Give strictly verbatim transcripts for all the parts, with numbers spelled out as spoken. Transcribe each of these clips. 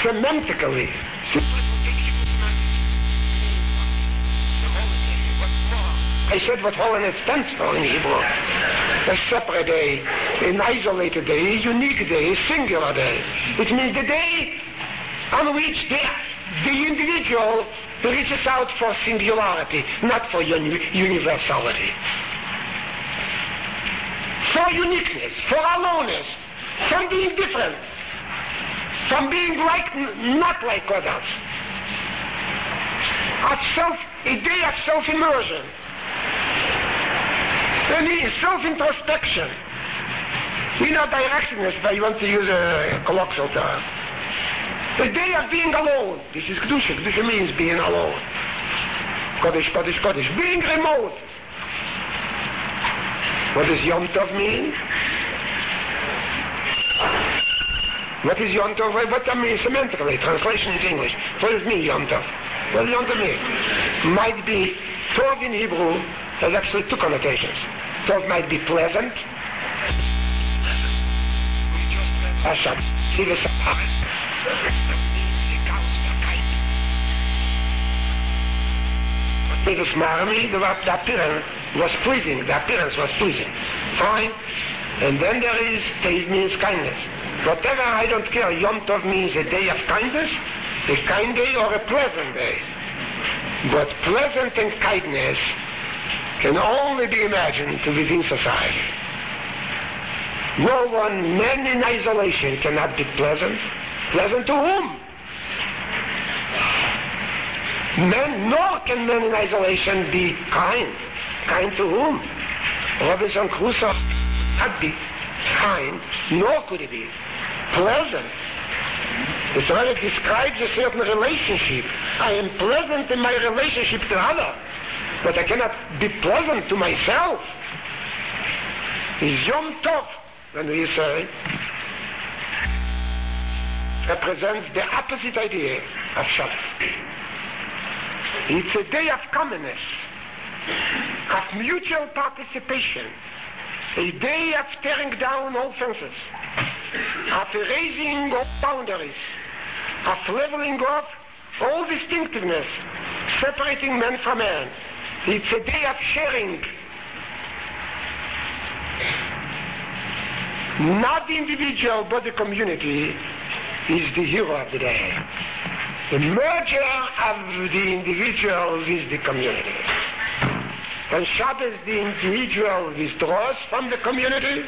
semantically. I said what holiness stands for in Hebrew. A separate day, an isolated day, a unique day, a singular day. It means the day on which the, the individual reaches out for singularity, not for uni- universality. For uniqueness, for aloneness, from being different, from being like, not like others. Of self, a day of self-immersion. Any self-introspection, inner directness, if I want to use a colloquial term. The day of being alone. This is Kedusha. Kedusha means being alone. Kodesh, Kodesh, Kodesh. Being remote. What does Yom Tov mean? What is Yom Tov? What does that mean semantically? Translation into English. What does it mean, Yom Tov? What does Yom Tov mean? Might be, Tov in Hebrew has actually two connotations. Tov might be pleasant. Ashab. Davis Marami, the appearance was pleasing. The appearance was pleasing. Fine. And then there is, Tov means kindness. Whatever, I don't care. Yom Tov means a day of kindness, a kind day or a pleasant day. But pleasant and kindness can only be imagined within society. No one, man in isolation, cannot be pleasant. Pleasant to whom? Men, nor can men in isolation be kind. Kind to whom? Robinson Crusoe cannot be kind, nor could he be pleasant. It's rather describes a certain relationship. I am pleasant in my relationship to others, but I cannot be pleasant to myself. Is Yom Tov, when we say, represents the opposite idea of Shabbat. It's a day of commonness, of mutual participation, a day of tearing down all fences, of erasing all boundaries, of leveling off all distinctiveness, separating man from man. It's a day of sharing. Not the individual, but the community is the hero of the day. The merger of the individual with the community. On Shabbos, the individual withdraws from the community,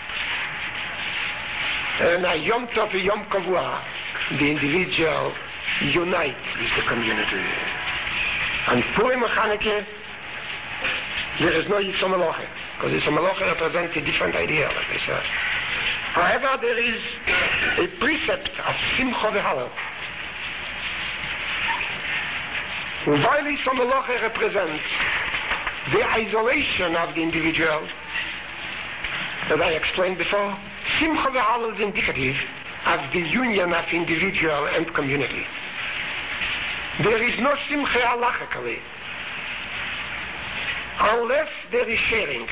and on Yom Tov, Yom Kavua, the individual unites with the community. On Purim and Chanukah, there is no Yisro Meloche, because Yisro Meloche represents a different idea, like I said. However, there is a precept of Simcha v'Halal. While Yisro Meloche represents the isolation of the individual, as I explained before, Simcha v'Halal is indicative of the union of individual and community. There is no Simcha halachically, unless there is sharing.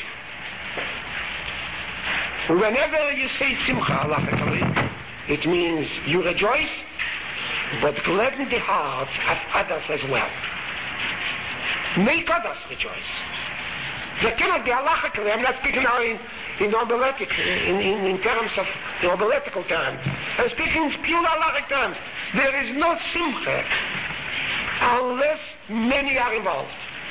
Whenever you say Simcha halachically, it means you rejoice, but gladden the hearts of others as well. Make others rejoice. There cannot be halachically, I'm not speaking now in, in homiletic, in, in, in terms of in homiletical terms. I'm speaking in pure halachic terms. There is no Simcha unless many are involved.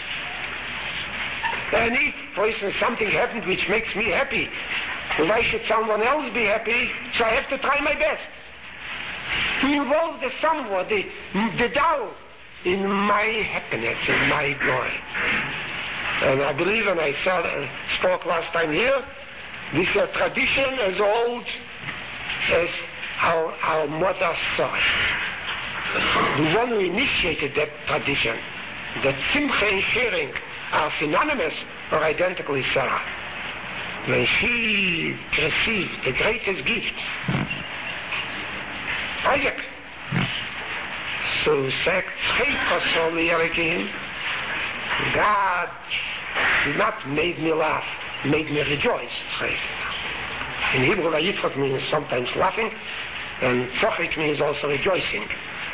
And if, for instance, something happened which makes me happy, why should someone else be happy? So I have to try my best to involve the somewhat, the, the Tao, in my happiness, in my joy. And I believe, and I said, uh, spoke last time here, this is a tradition as old as our, our mother saw it. The one who initiated that tradition, that Simcha and sharing are synonymous or identical with Sarah. When she received the greatest gift, Isaac, so said, God not made me laugh, made me rejoice. In Hebrew, Yitzchak means sometimes laughing, And Tzochik means also rejoicing.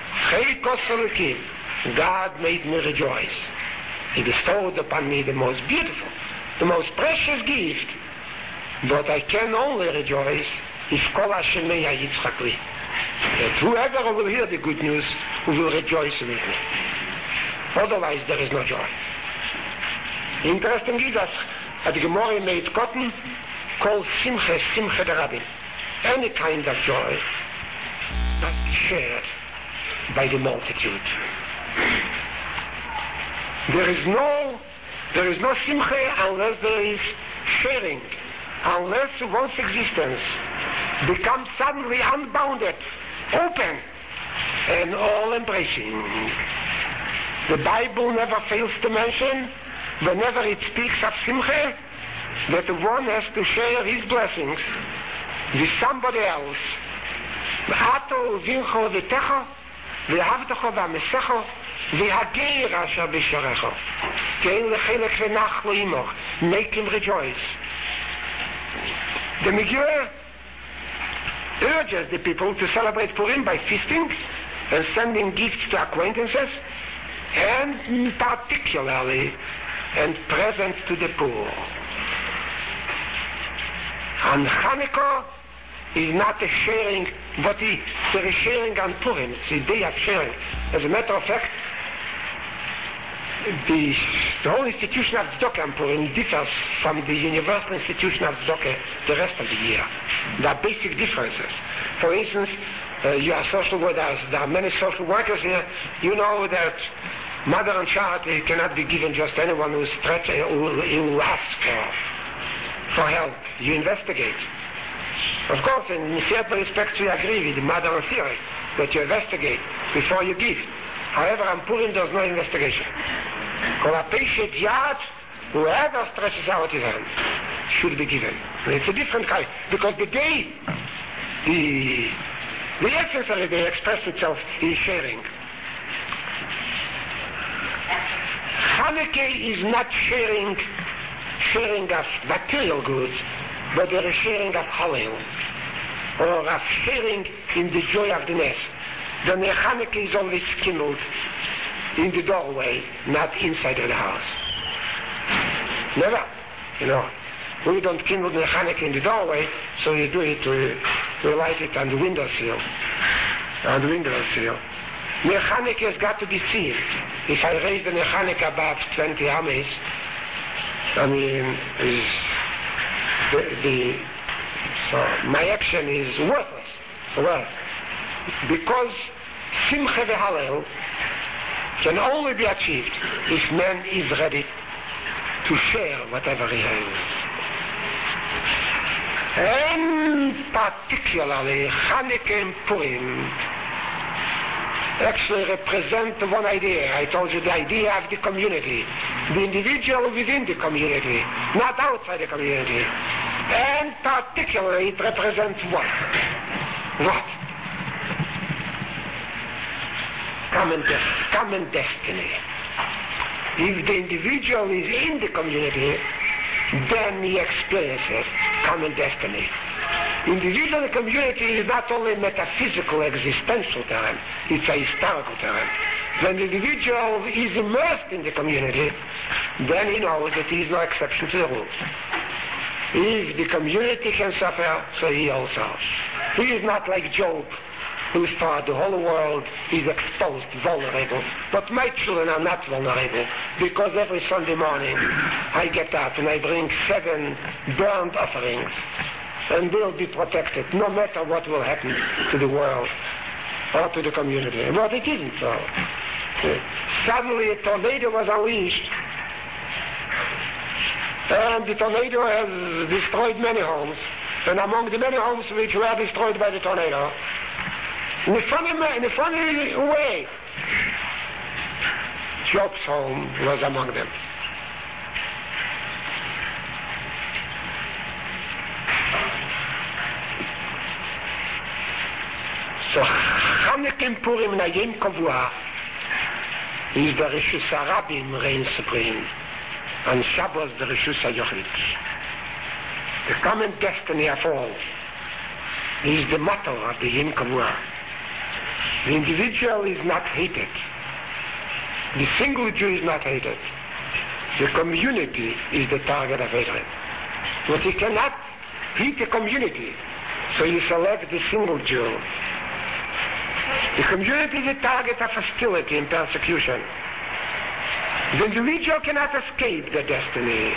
God made me rejoice. He bestowed upon me the most beautiful, the most precious gift. But I can only rejoice if Kol Hashemei Yitzchak li. That whoever will hear the good news will rejoice with me. Otherwise there is no joy. Interesting is that at the Gemara made cotton called Simcha, Simcha the Rabbin. Any kind of joy not shared by the multitude. There is no, there is no Simcha unless there is sharing, unless one's existence becomes suddenly unbounded, open, and all-embracing. The Bible never fails to mention, whenever it speaks of Simcha, that one has to share his blessings with somebody else. Ato vincho v'techo, v'havtecho v'amesecho, v'hageir asher b'sharecho. Kein lechelek v'nach lo imoch. Make him rejoice. The Megillah urges the people to celebrate Purim by feasting and sending gifts to acquaintances, and particularly and presents to the poor. And Hanukkah is not a sharing, but there is sharing on Purim. It's a day of sharing. As a matter of fact, the, the whole institution of Tzedakah on Purim differs from the universal institution of Tzedakah the rest of the year. There are basic differences. For instance, uh, you are social workers. There are many social workers here. You know that mother and charity cannot be given just anyone who stretches, who, who asks for, for help. You investigate. Of course, in certain respects we agree with the mother and theory that you investigate before you give. However, on Purim there's no investigation. Whoever stretches out his hand should be given. And it's a different kind, because the day, the, the essence of the day expresses itself in sharing. Hanukkah is not sharing, sharing of material goods, but there is sharing of Hallel, or of sharing in the joy of the nest. The Hanukkah is always kindled in the doorway, not inside of the house. Never, you know. We don't kindle the Hanukkah in the doorway, so you do it, we, we light it on the windowsill, on the windowsill. The Hanukkah has got to be seen. If I raise the Hanukkah above twenty ames, I mean, is the, the so my action is worthless. Well, because Simcha v'Hallel can only be achieved if man is ready to share whatever he has. And particularly Hanukkah and Purim actually represent one idea. I told you the idea of the community, the individual within the community, not outside the community. And particularly it represents what? What? Common, des- common destiny. If the individual is in the community, then he experiences common destiny. Individual in the community is not only metaphysical, existential term, it's a historical term. When the individual is immersed in the community, then he knows that he is no exception to the rule. If the community can suffer, so he also. He is not like Job, who thought the whole world is exposed, vulnerable. But my children are not vulnerable, because every Sunday morning I get up and I bring seven burnt offerings, and they'll be protected, no matter what will happen to the world or to the community. But it isn't so. Suddenly a tornado was unleashed, and the tornado has destroyed many homes, and among the many homes which were destroyed by the tornado, in a funny, in a funny way, Job's home was among them. So Hanukkah and Purim in a Yom Kavua is the Rishus HaRabim reigns supreme, and Shabbos the Rishus HaYochid. The common destiny of all is the motto of the Yom Kavua. The individual is not hated. The single Jew is not hated. The community is the target of hatred. But you cannot hate the community, so you select the single Jew. The community is the target of hostility and persecution. The individual cannot escape the destiny.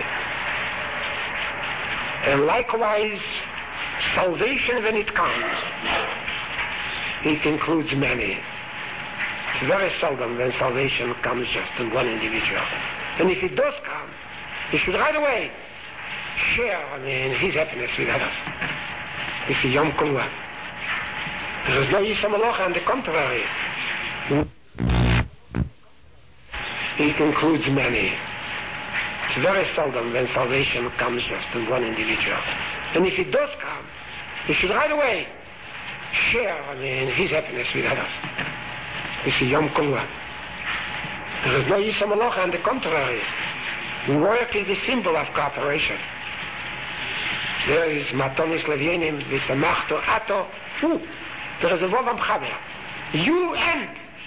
And likewise, salvation, when it comes, it includes many. It's very seldom when salvation comes just in one individual. And if it does come, he should right away share in his happiness with others. It's the Yom Kavua. There is no Yisa Malocha, on the contrary. It includes many. It's very seldom when salvation comes just in one individual. And if it does come, he should right away share in his happiness with others. It's the Yom Kavua. There is no Yisa Malocha, on the contrary. Work is the symbol of cooperation. There is Matonis Levienim, V'samachto Ato. Ooh, there is a Vovam Chaver. You and.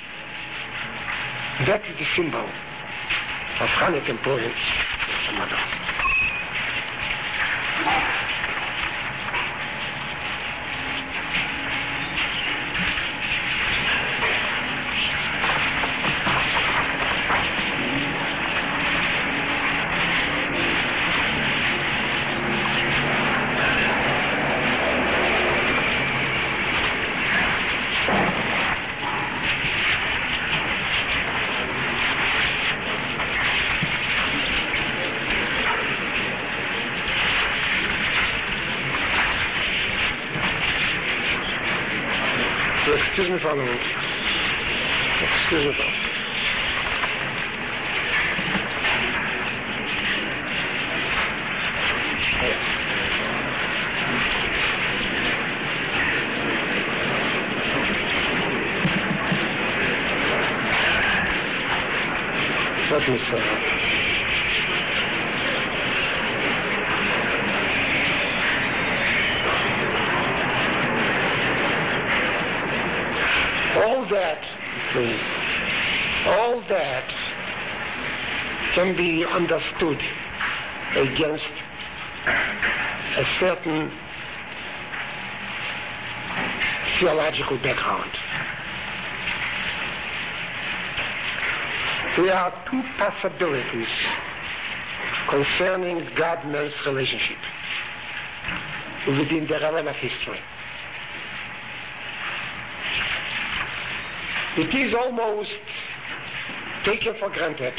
That is the symbol of Chanukah and Purim. Excuse me for a moment. Excuse me for a moment. Let me say. All that, please, all that can be understood against a certain theological background. There are two possibilities concerning God-man's relationship within the realm of history. It is almost taken for granted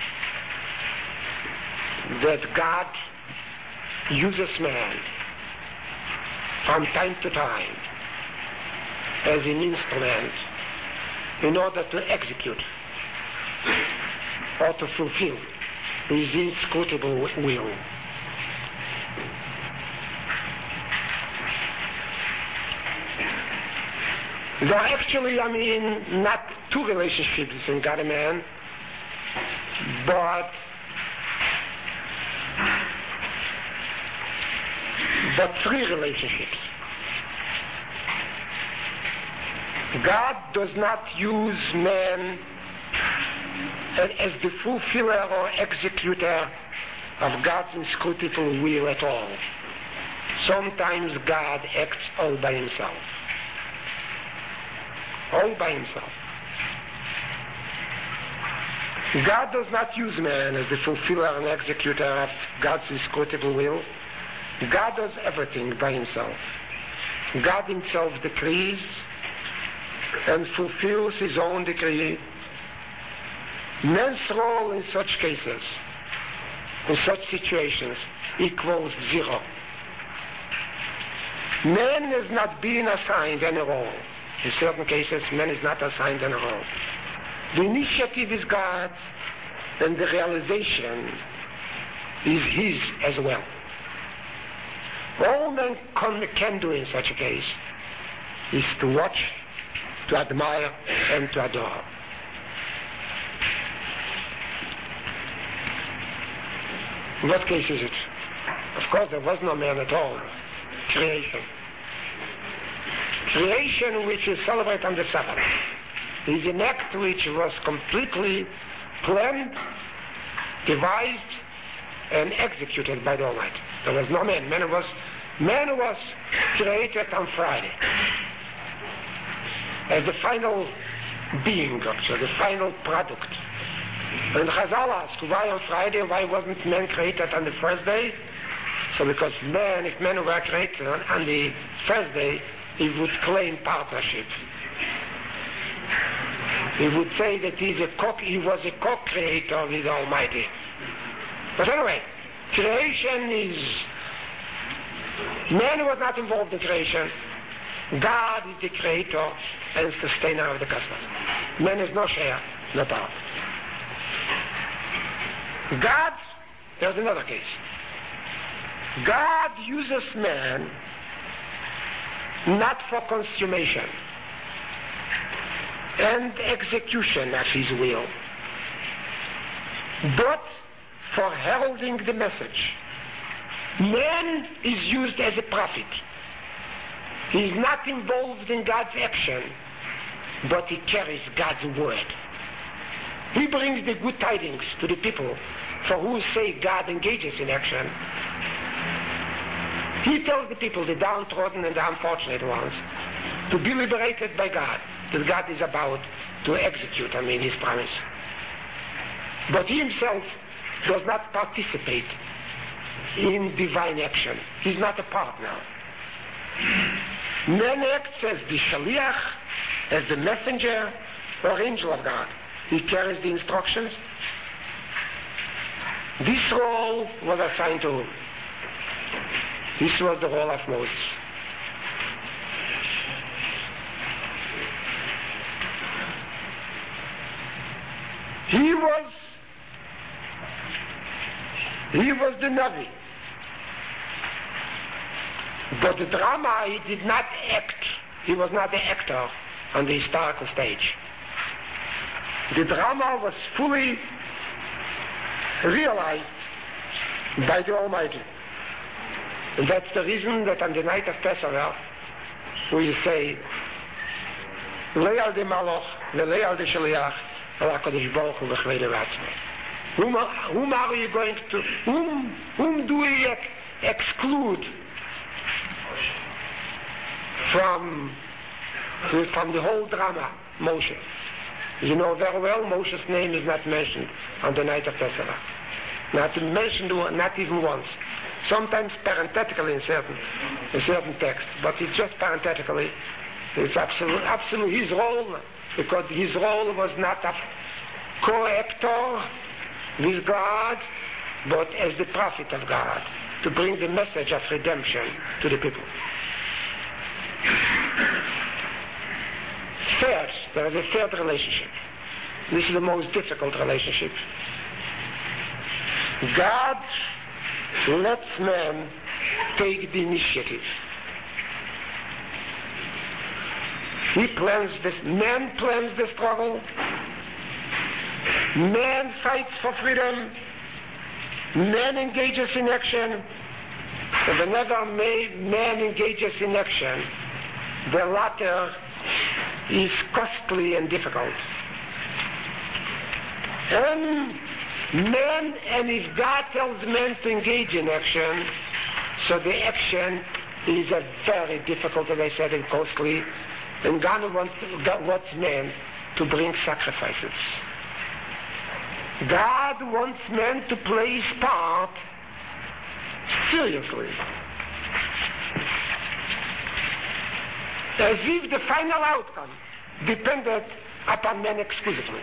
that God uses man from time to time as an instrument in order to execute or to fulfill his inscrutable will. There are actually, I mean, not two relationships in God and man, but but three relationships. God does not use man as the fulfiller or executor of God's inscrutable will at all. Sometimes God acts all by himself. All by himself. God does not use man as the fulfiller and executor of God's inscrutable will. God does everything by himself. God himself decrees and fulfills his own decree. Man's role in such cases, in such situations, equals zero. Man has not been assigned any role. In certain cases, man is not assigned any role. The initiative is God's, and the realization is his as well. All man can do in such a case is to watch, to admire, and to adore. In what case is it? Of course, there was no man at all. Creation. creation which is celebrated on the Sabbath is an act which was completely planned, devised, and executed by the Almighty. There was no man. Man was, man was created on Friday as the final being, actually, the final product. And Chazal asked, why on Friday? Why wasn't man created on the first day? So because man, if man were created on the first day, he would claim partnership. He would say that he's a co- he was a co-creator with the Almighty. But anyway, creation is... Man was not involved in creation. God is the creator and sustainer of the cosmos. Man has no share, no power. God, there's another case. God uses man not for consummation and execution of his will, but for heralding the message. Man is used as a prophet. He is not involved in God's action, but he carries God's word. He brings the good tidings to the people for whose sake God engages in action. He tells the people, the downtrodden and the unfortunate ones, to be liberated by God, that God is about to execute, I mean, his promise. But he himself does not participate in divine action. He's not a partner. Man acts as the shaliach, as the messenger or angel of God. He carries the instructions. This role was assigned to him. This was the role of Moses. He was he was the Navi. But the drama, he did not act. He was not the actor on the historical stage. The drama was fully realized by the Almighty. And that's the reason that on the night of Pesach we say, Leal de Maloch, Leal de Shaliach, HaKadosh Baruch Hu V'chvei Levatzmei. Whom, whom are you going to, whom, whom do we ex- exclude from, from the whole drama? Moshe. You know very well Moshe's name is not mentioned on the night of Pesach. Not mentioned, not even once. Sometimes parenthetically in certain, in certain texts, but it's just parenthetically. It's absolute, absolute his role, because his role was not a co-actor with God, but as the prophet of God, to bring the message of redemption to the people. Third, there is a third relationship. This is the most difficult relationship. God lets man take the initiative. He plans this, man plans the struggle. Man fights for freedom. Man engages in action. And whenever man engages in action, the latter is costly and difficult. And man, and if God tells man to engage in action, so the action is a very difficult, as I said, and costly. And God wants, God wants man to bring sacrifices. God wants man to play his part seriously, as if the final outcome depended upon man exclusively.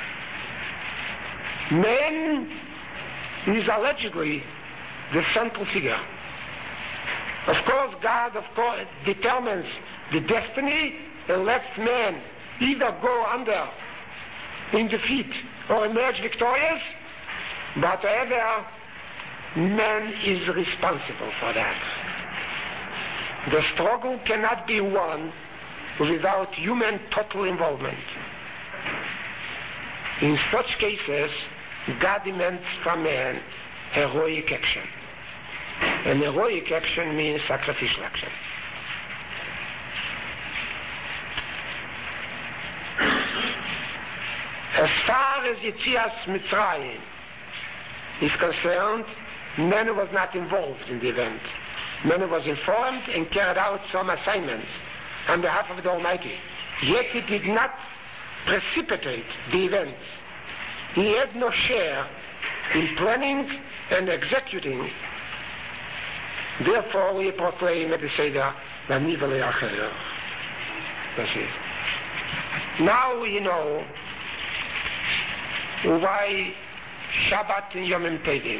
Man is allegedly the central figure. Of course, God, of course, determines the destiny and lets man either go under in defeat or emerge victorious, but however, man is responsible for that. The struggle cannot be won without human total involvement. In such cases, God demands from man heroic action. And heroic action means sacrificial action. far as Yetzias Mitzrayim is concerned, man was not involved in the event. Man was informed and carried out some assignments on behalf of the Almighty. Yet he did not precipitate the events. He had no share in planning and executing. Therefore, we proclaim at the Seder, V'nivale Acher. That's it. Now we know why Shabbat and Yom Tovim,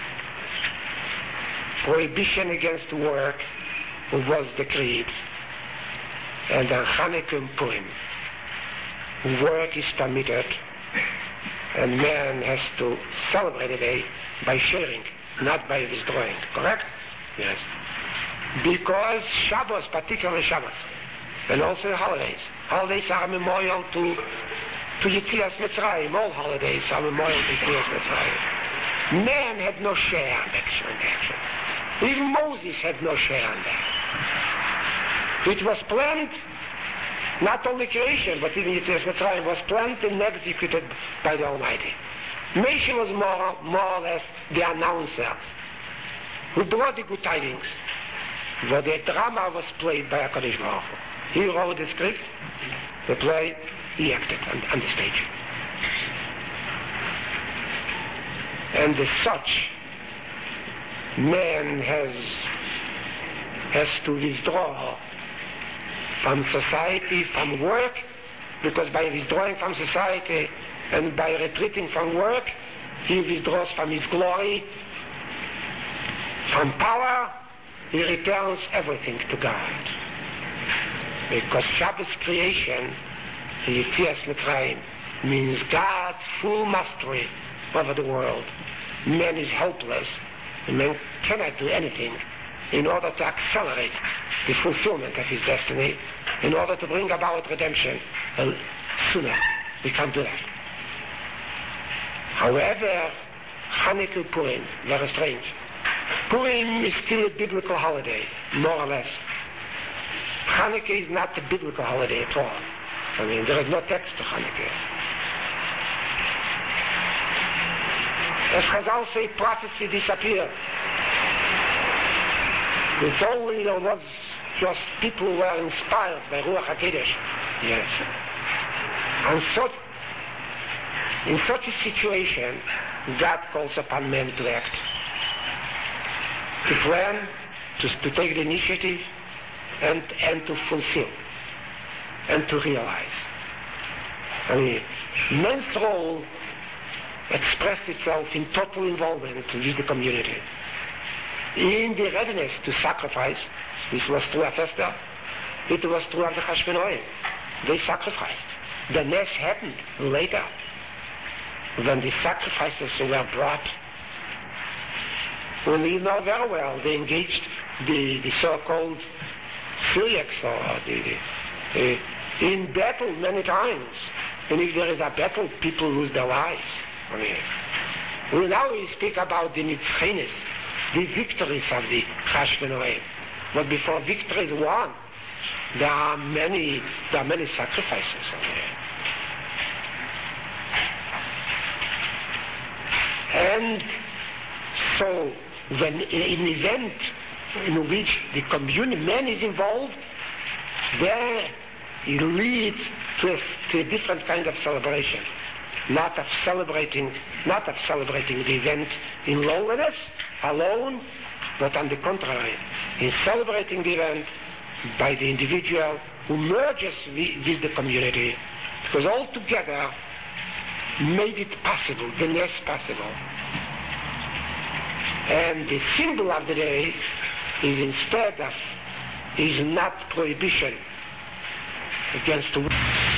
prohibition against work, was decreed, and on Chanukah and Purim, work is permitted, and man has to celebrate the day by sharing, not by withdrawing. Correct? Yes. Because Shabbos, particularly Shabbos, and also holidays. Holidays are a memorial to to Yetzias Mitzrayim. All holidays are memorial to Yetzias Mitzrayim. Man had no share in action. Even Moses had no share in that. It was planned, not only creation, but even Yetzias Mitzrayim was planned and executed by the Almighty. Moshe was more, more or less the announcer who brought the good tidings. But the drama was played by HaKadosh Baruch Hu. He wrote the script, the play, he acted on, on the stage. And as such, man has, has to withdraw from society, from work, because by withdrawing from society and by retreating from work, he withdraws from his glory, from power, he returns everything to God. Because Shabbos creation, the Yetzias Mitzrayim, means God's full mastery over the world. Man is helpless, and man cannot do anything in order to accelerate the fulfillment of his destiny, in order to bring about redemption uh, sooner. We can't do that. However, Chanukah Purim, very strange. Purim is still a biblical holiday, more or less. Chanukah is not a biblical holiday at all. I mean, there is no text to Chanukah. As Chazal say, prophecy disappeared. It's only there was just people who were inspired by Ruach HaKodesh. Yes. And so, in such a situation, God calls upon men to act, to plan, to, to take the initiative, and, and to fulfill, and to realize. I mean, man's role expressed itself in total involvement with the community, in the readiness to sacrifice. This was true of Esther. It was true of the Hashmonaim. They sacrificed. The Ness happened later, when the sacrifices were brought. When you know very well, they engaged the, the so-called Syriacs, or the, the, in battle many times. And if there is a battle, people lose their lives. I mean, we now we speak about the Nitzchenes, the victories of the Hashmonaim. But before victory is won, there are many, there are many sacrifices. I mean. And so, when in an event in which the community, man is involved, there it leads to a, to a different kind of celebration. Not of celebrating, not of celebrating the event in loneliness, alone, but on the contrary, in celebrating the event by the individual who merges with, with the community, because all together made it possible, the less possible. And the symbol of the day is instead of, is not prohibition against the